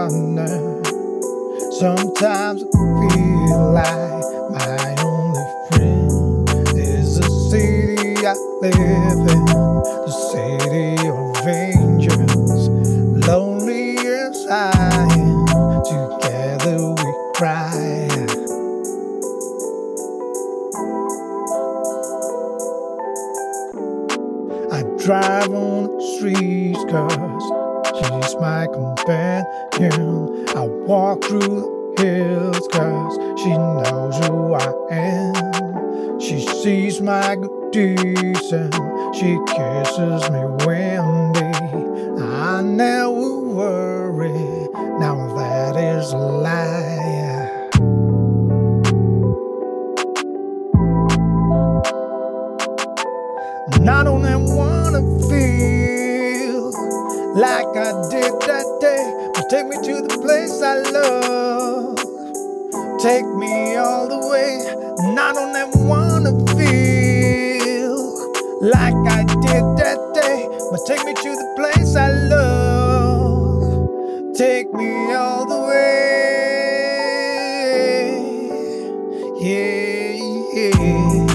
partner. Sometimes I feel like my only friend is the city I live in, the city of angels. Lonely as I am, together we cry. I drive on the streets 'cause she's my companion. I walk through the hills 'cause she knows who I am. She sees my good deeds and she kisses me Wendy. I never worry, now that is a lie. And I don't ever wanna feel like I did that day, but take me to the place I love. Take me all the way. And I don't ever wanna feel like I did that day, but take me to the place I love. Take me all the way. Yeah, yeah.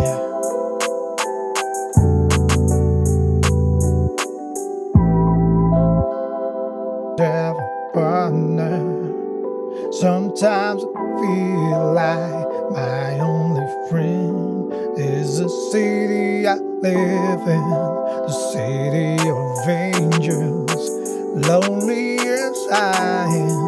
Have a partner. Sometimes I feel like my only friend is the city I live in, the city of angels. Lonely as I am,